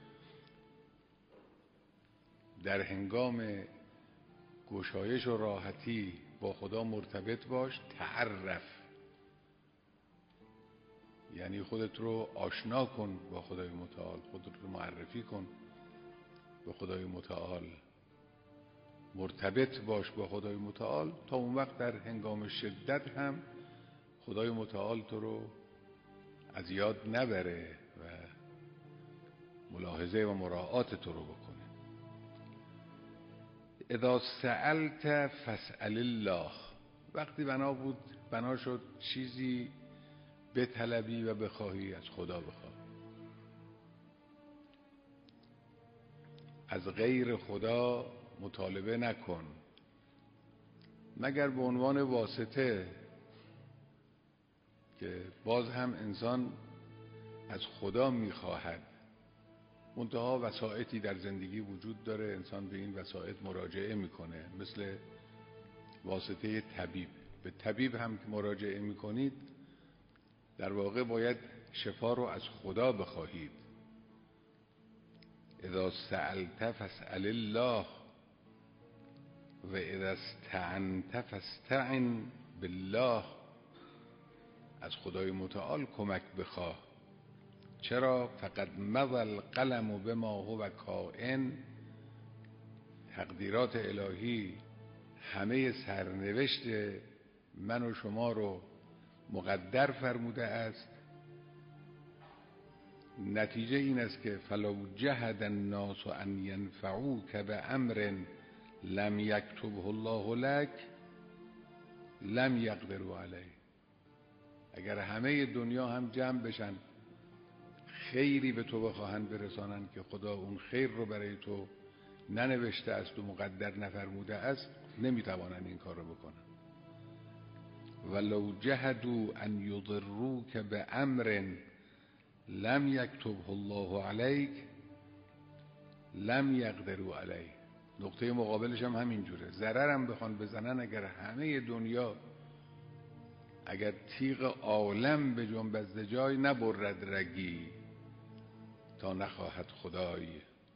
در هنگام گشایش و راحتی با خدا مرتبط باش. تعرف یعنی خودت رو آشنا کن با خدای متعال، خودت رو معرفی کن به خدای متعال، مرتبط باش با خدای متعال، تا اون وقت در هنگام شدت هم خدای متعال تو رو از یاد نبره و ملاحظه و مراعات تو رو بکنه. اذا سألت فاسأل الله. وقتی بنا بود بنا شد چیزی به طلبی و بخواهی، از خدا بخواه. از غیر خدا مطالبه نکن مگر به عنوان واسطه، که باز هم انسان از خدا میخواهد. منتها وسائطی در زندگی وجود داره، انسان به این وسائط مراجعه میکنه، مثل واسطه طبیب. به طبیب هم که مراجعه میکنید در واقع باید شفا رو از خدا بخواهید. اذا سألت فاسأل الله و اذا استعنت فاستعن بالله. از خدای متعال کمک بخواه. چرا؟ فقد مضى القلم بما هو کائن. تقدیرات الهی همه سرنوشت من و شما رو مقدر فرموده است. نتیجه این است که فلو جهد الناس ان ينفعوك بامر لم یکتبه الله لك لم یقدروا علیه. اگر همه دنیا هم جمع بشن خیری به تو بخواهند برسانند که خدا اون خیر رو برای تو ننوشته است و مقدر نفرموده است، نمیتوانند این کار رو بکنن. ولو جهدوا ان یضروک بامر لم یکتبه الله علیک لم یقدروا علیه. نقطه مقابلش هم همینجوره. ضررم بخوان بزنن، اگر همه دنیا، اگر تیغ عالم به جنبش جای نبرد رگی تا نخواهد خدای،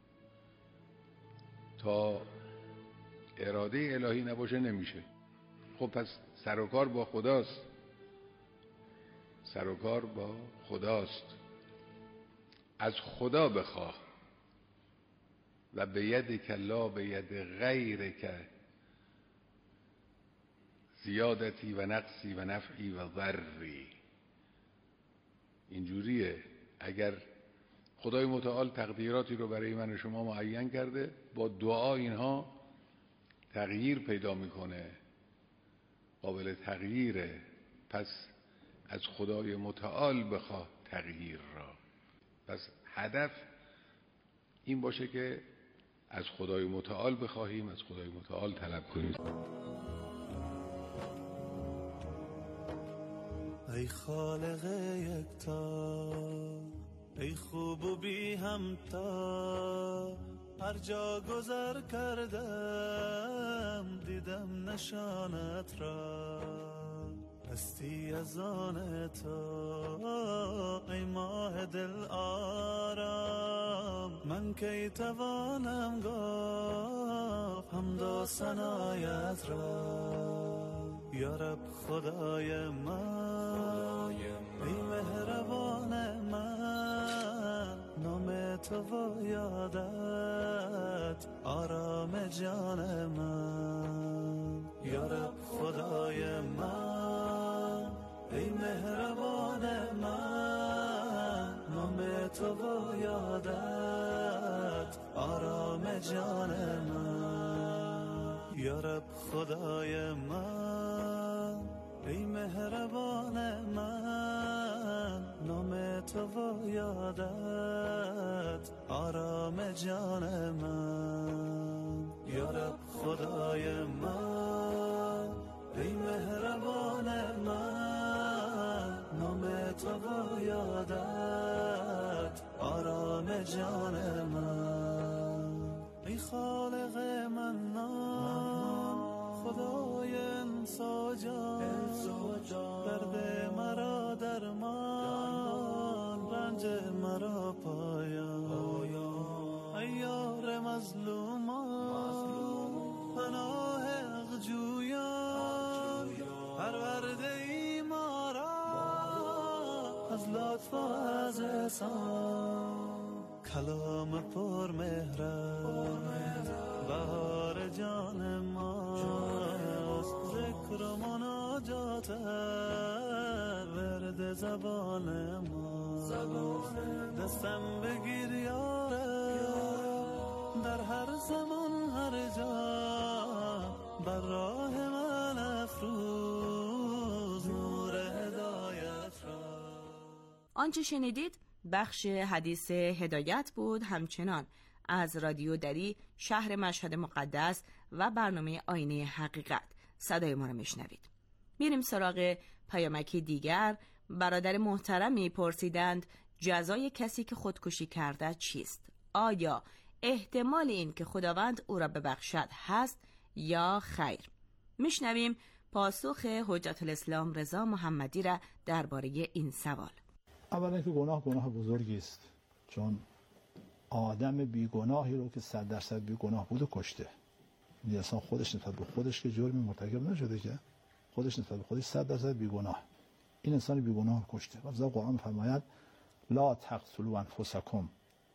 تا اراده الهی نباشه نمیشه. خب پس سر و کار با خداست، سر و کار با خداست. از خدا بخواه. و به ید کلا به ید غیر که زیادتی و نقصی و نفعی و ضری. اینجوریه. اگر خدای متعال تقدیراتی رو برای من و شما معین کرده، با دعا اینها تغییر پیدا میکنه، قابل تغییره. پس از خدای متعال بخواه تغییر را. پس هدف این باشه که از خدای متعال بخواهیم، از خدای متعال طلب کنیم. ای خالق یکتا، ای خوب و بی همتا، هر جا گذر کردم دیدم نشانت را، هستی از آن تو ای ماه دل آرام، من کی توانم گفت حمد و ثنایت را. یا رب خدای من، ای مهربان من، نام تو و یادت آرام جان من. یا رب خدای من، ای مهربان من، نام تو و یادت آرام جان من. یا رب خدای من، ای مهربان من، نام تو و یادت آرام جان من. یا رب خدای من، ای مهربان من، نام تو و یادت آرام جان من. ای خالق منان، خدای انسا جان، درد مرا درمان، رنج مرا پایان. ای یار مظلومان، پناه حق جویان، پرورده ای ما را از لطف و از احسان. کلام پر مهرت بهار جان ماست، ذکر و مناجات ورد زبان ما. دستم بگیر یاره در هر زمان هر جا، بر راه من افروز نور هدایت را. آنچه شنیدید بخش حدیث هدایت بود، همچنان از رادیو دری شهر مشهد مقدس و برنامه آینه حقیقت صدای ما رو میشنوید. میریم سراغ پیامکی دیگر. برادر محترمی پرسیدند جزای کسی که خودکشی کرده چیست؟ آیا احتمال این که خداوند او را ببخشد هست یا خیر؟ میشنویم پاسخ حجت الاسلام رضا محمدی را درباره این سوال. اولا که گناه گناه بزرگی است، چون آدم بیگناهی رو که صد درصد بیگناه بود و کشته. این اصلا خودش نسبت به خودش که جرمی مرتکب نشده، که خودش نسبت به خودش صد درصد بیگناه، این انسان بیگناه رو کشته. و قرآن می‌فرماید لا تقتلوا انفسکم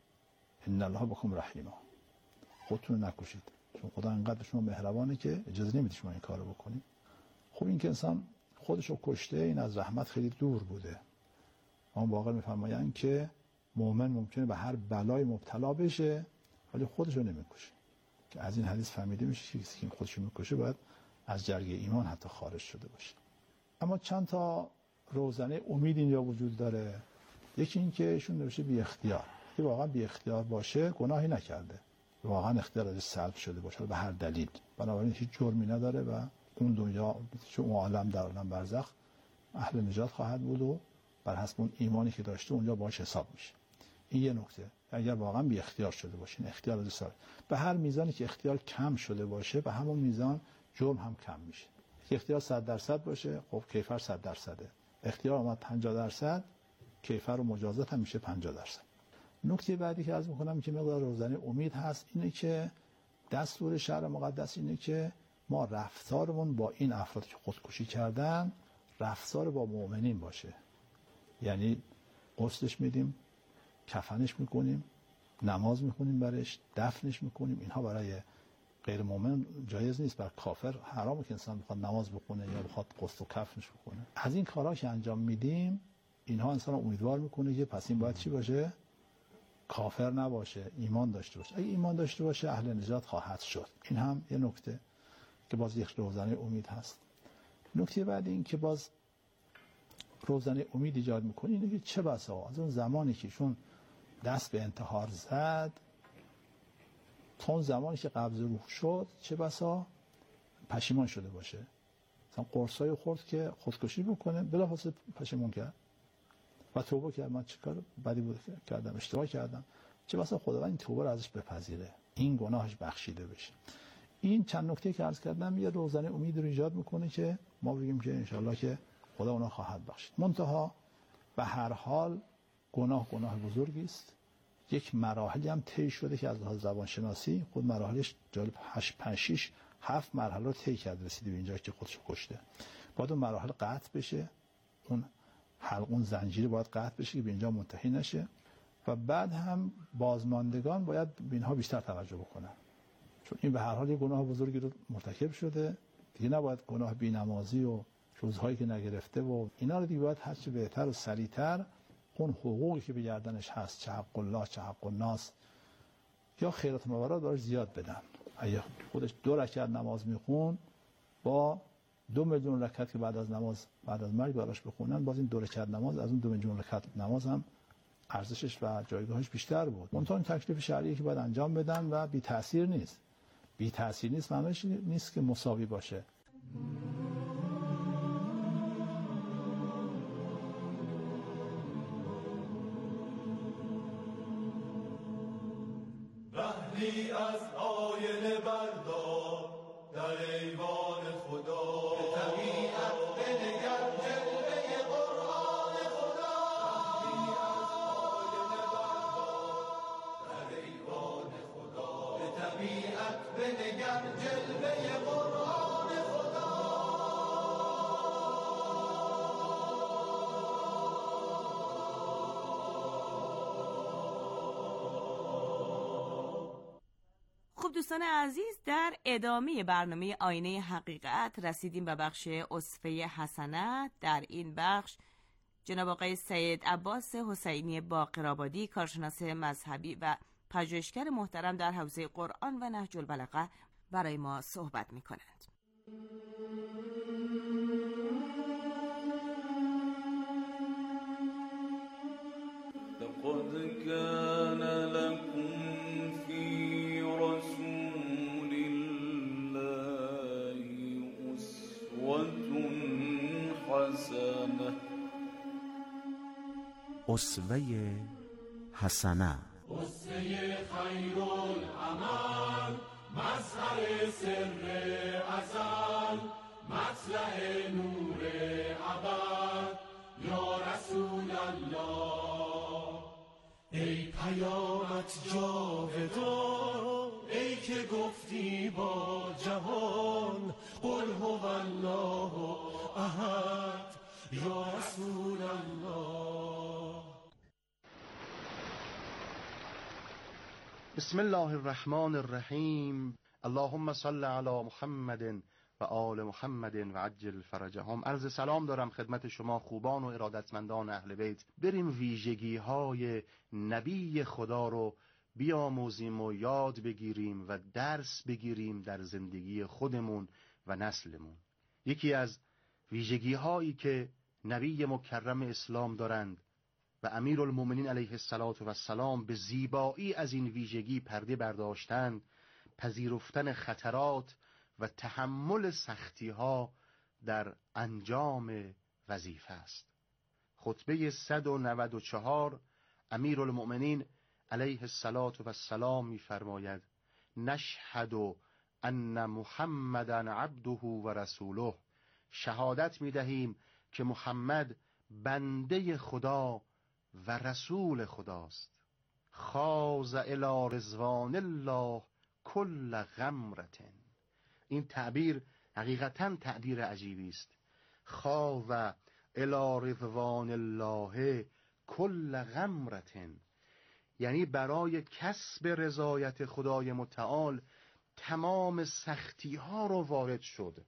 ان الله بكم رحیم، خودتون نکشید چون خدا انقدر به شما مهربانه که اجازه نمیده شما این کارو بکنید. خب این که انسان خودش رو کشته، این از رحمت خیلی دور بوده. اون واقعا می‌فرمایند که مؤمن ممکنه به هر بلای مبتلا بشه ولی خودش رو نمیکشه، که از این حدیث فهمیده میشه که کسی که خودش رو میکشه باید از جرگه ایمان حتی خارج شده باشه. اما چند تا روزنه امید اینجا وجود داره. یکی این که ایشون نوشته بی اختیار، که واقعا بی اختیار باشه گناهی نکرده، واقعا اختیار ازش سلب شده باشه به هر دلیل، بنابراین هیچ جرمی نداره و اون دنیا چون اون عالم در عالم برزخ اهل نجات خواهد بود و بر حسب اون ایمانی که داشته اونجا باهاش حساب میشه. این یه نکته. اگر واقعا بی اختیار شده باشه، اختیار از سال به هر میزانی که اختیار کم شده باشه به همون میزان جرم هم کم میشه. که اختیار صد درصد باشه، خب کیفر صد درصده. اختیار اومد پنجاه درصد، کیفر و مجازات هم میشه پنجاه درصد. نکته بعدی که عرض میکنم که مقدار روزنه امید هست اینه که دستور شرع مقدس اینه که ما رفتارمون با این افراد که خودکشی کردن رفتار با مؤمنین باشه. یعنی غسلش میدیم، کفنش میکنیم، نماز میخونیم برش، دفنش میکنیم. اینها برای غیر مؤمن جایز نیست، بر کافر حرامه که انسان بخواد نماز بخونه یا بخواد غسل و کفنش بکنه. از این کارها که انجام میدیم اینها انسان رو امیدوار میکنه که پس این باید چی باشه؟ کافر نباشه، ایمان داشته باشه. اگه ایمان داشته باشه اهل نجات خواهد شد. این هم یه نکته که باز یک روزنه امید هست. نکته بعد این که باز روزنه امید ایجاد میکنه اینه که چه بسا از اون زمانی که چون دست به انتحار زد تا اون زمانی که قبض روح شد چه بسا پشیمان شده باشه. مثلا قرصای خورد که خودکشی بکنه بلافاصله پشیمان کرد و توبه کرد، من چه کار بدی بود کردم، اشتباه کردم، چه بسا خداوند این توبه رو ازش بپذیره، این گناهش بخشیده بشه. این چند نکته که عرض کردم یه روزنه امید رو ایجاد میکنه که ما بگیم که انشالله که خدا اونا خواهد بخشید. منتها به هر حال گناه گناه بزرگی است. یک مراحلی هم طی شده که از لحاظ زبان شناسی خود مراحلش جالب هشت پنج شش هفت مرحله رو طی کرد رسیده به اینجا که خودشو کشته. باید اون مراحل قطع بشه، اون حلقون زنجیره باید قطع بشه که به اینجا منتهی نشه و بعد هم بازماندگان باید به اینها بیشتر توجه بکنن، چون این به هر حال یک گناه بزرگی رو مرتکب شده دیگه. نباید گناه بی‌نمازی و روزهایی که نگرفته و اینا رو دیگه باید هرچه بهتر و سریعتر اون حقوقی که به گردنش هست، چه حق الله چه حق الناس یا خیرات مبارات براش زیاد بدن. اگه خودش دو رکعت نماز میخون با دو میلیون رکعت که بعد از نماز بعد از مرگ براش بخونن، باز این دو رکعت نماز از اون دو میلیون رکعت نماز هم ارزشش و جایگاهش بیشتر بود. منتها این تکلیف شرعی که باید انجام بدن و بی تاثیر نیست. بی تاثیر نیست معنیش نیست که مساوی باشه. رحلی از آینه بردار در ایوان خدا، به طبیعت بنگر جلوه قرآن خدا. رحلی از آینه بردار در ایوان خدا، به طبیعت بنگر جلوه قرآن خدا. خب دوستان عزیز، در ادامه برنامه آینه حقیقت رسیدیم به بخش اصفه حسنه. در این بخش جناب آقای سید عباس حسینی باقرآبادی، کارشناس مذهبی و پژوهشگر محترم در حوزه قرآن و نهج البلاغه برای ما صحبت می کنند. لقد كان لكم في رسول الله أسوة حسنة. اسوه حسنه اسوه خیر العمل، مظهر سر ازل، مطلع نور ابد، یا رسول الله. ای پیامت جاودان، ای که گفتی با جهان قل هو الله احد، یا رسول الله. بسم الله الرحمن الرحیم. اللهم صل علی محمد و آل محمد و عجل فرجهم. عرض سلام دارم خدمت شما خوبان و ارادتمندان اهل بیت. بریم ویژگی های نبی خدا رو بیاموزیم و یاد بگیریم و درس بگیریم در زندگی خودمون و نسلمون. یکی از ویژگی هایی که نبی مکرم اسلام دارند و امیرالمومنین علیه السلام به زیبایی از این ویژگی پرده برداشتند، پذیرفتن خطرات و تحمل سختی ها در انجام وظیفه است. خطبه صد و نود و چهار امیرالمومنین علیه السلام می‌فرماید: نشهد ان محمدا عبده و رسوله. شهادت می‌دهیم که محمد بنده خدا و رسول خداست. خاض الی رضوان الله کل غمرتن. این تعبیر حقیقتاً تعبیر عجیبی است. خاض الی رضوان الله کل غمرتن، یعنی برای کسب رضایت خدای متعال تمام سختی ها رو وارد شد.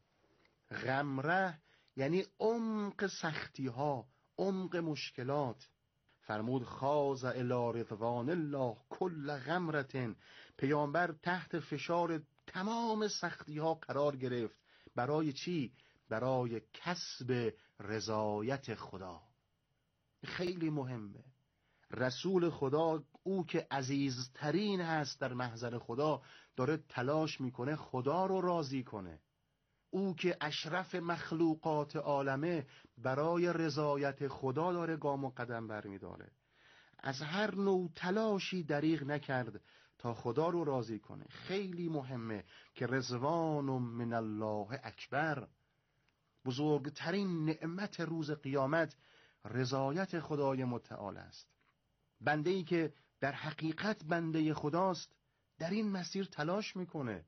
غمره یعنی عمق سختی ها، عمق مشکلات. فرمود خاض الی رضوان الله کل غمرة. پیامبر تحت فشار تمام سختی ها قرار گرفت. برای چی؟ برای کسب رضایت خدا. خیلی مهمه. رسول خدا، او که عزیزترین هست در محضر خدا، داره تلاش میکنه خدا رو راضی کنه. او که اشرف مخلوقات عالمه برای رضایت خدا داره گام و قدم برمیداره. از هر نوع تلاشی دریغ نکرد تا خدا رو راضی کنه. خیلی مهمه که رضوان من الله اکبر، بزرگترین نعمت روز قیامت رضایت خدای متعال است. بنده‌ای که در حقیقت بنده خداست در این مسیر تلاش میکنه،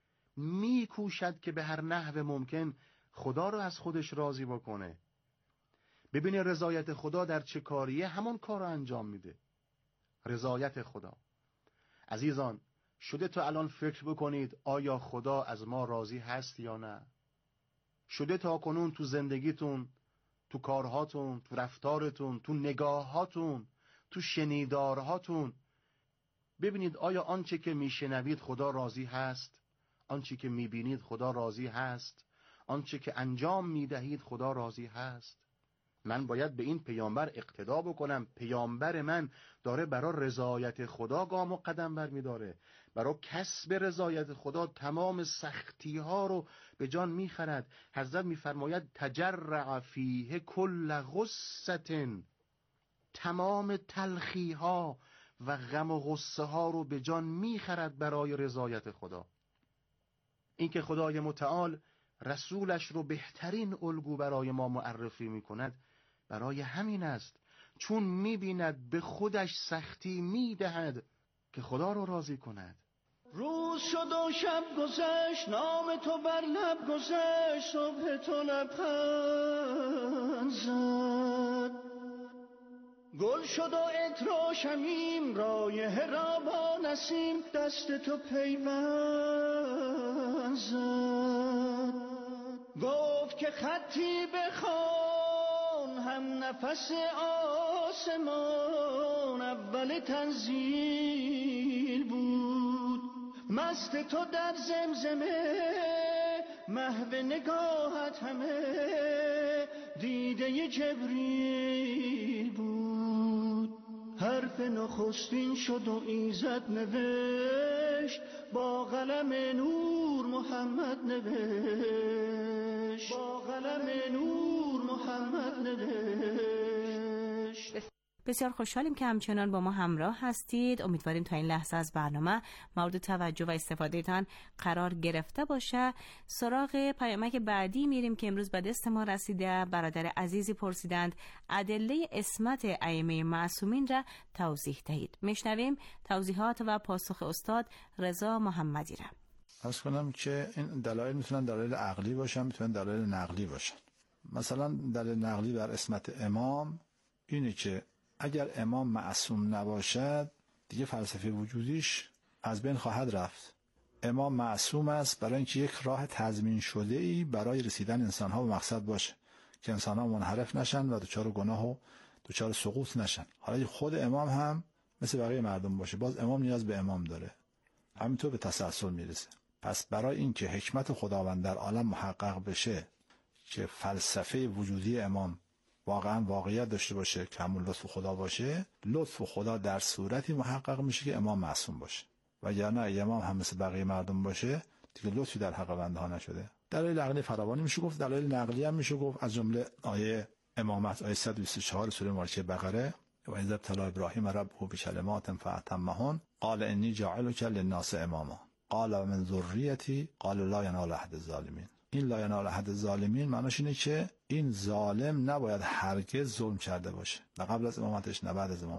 میکوشد که به هر نحو ممکن خدا رو از خودش راضی بکنه. ببینه رضایت خدا در چه کاریه، همون کار رو انجام میده. رضایت خدا. عزیزان، شده تا الان فکر بکنید آیا خدا از ما راضی هست یا نه؟ شده تا کنون تو زندگیتون، تو کارهاتون، تو رفتارتون، تو نگاهاتون، تو شنیدارهاتون ببینید آیا آنچه که میشنوید خدا راضی هست؟ آنچه که میبینید خدا راضی هست؟ آنچه که انجام میدهید خدا راضی هست؟ من باید به این پیامبر اقتدا بکنم. پیامبر من داره برای رضایت خدا گام و قدم برمیداره. برای کسب رضایت خدا تمام سختی ها رو به جان میخرد. حضرت میفرماید تجرع فیه کل غصة، تمام تلخی ها و غم و غصه ها رو به جان میخرد برای رضایت خدا. اینکه خدای متعال رسولش رو بهترین الگو برای ما معرفی میکند برای همین است، چون میبیند به خودش سختی میدهد که خدا رو راضی کند. روز شد و شب گذشت، نام تو بر لب گذشت، صبح تو لبخند زد. گل شد و عطر و شمیم، رایحه را با نسیم، دست تو پیوند زد. گفت که خطی بخوان، هم نفس آسمان، اول تنزیل بود. مست تو در زمزمه، محو نگاهت همه دیده جبریل بود. حرف نخستین شد و ایزد نوشت، با قلم نور محمد نوشت، با قلم نور محمد نوشت. بسیار خوشحالیم که همچنان با ما همراه هستید. امیدواریم تا این لحظه از برنامه مورد توجه و استفاده تان قرار گرفته باشه. سراغ پیامک بعدی میریم که امروز به دست ما رسیده. برادر عزیزی پرسیدند ادله عصمت ائمه معصومین را توضیح دهید. میشنویم توضیحات و پاسخ استاد رضا محمدی را. عرض کنم که این دلایل میتونن دلایل عقلی باشن، میتونن دلایل نقلی باشن. مثلا دلیل نقلی بر عصمت امام اینه که اگر امام معصوم نباشد دیگه فلسفه وجودیش از بین خواهد رفت. امام معصوم است برای اینکه یک راه تضمین شده ای برای رسیدن انسان‌ها به مقصد باشه که انسان‌ها منحرف نشن و دچار گناه و دچار سقوط نشن. حالا خود امام هم مثل بقیه مردم باشه، باز امام نیاز به امام داره، همینطور به تسلسل میرسه. پس برای اینکه حکمت خداوند در عالم محقق بشه که فلسفه وجودی امام واقعا واقعیت داشته باشه که همون لطف خدا باشه، لطف خدا در صورتی محقق میشه که امام معصوم باشه. وگرنه امام هم مثل بقیه مردم باشه دیگه لطفی در حق بنده ها نشده. دلایل عقلی فراوانی میشه گفت، دلایل نقلی هم میشه گفت، از جمله آیه امامت آیه صد و بیست و چهار سوره مبارکه بقره و اذ ابتلی ابراهیم ربه بکلمات فاتمهن قال انی جاعلک للناس اماما قال و من ذریتی قال لا ینال احد الظالمین. این لا ینال احد الظالمین معناش اینه که این ظالم نباید هرگز ظلم کرده باشه، نه قبل از امامتش نه بعد از امامت.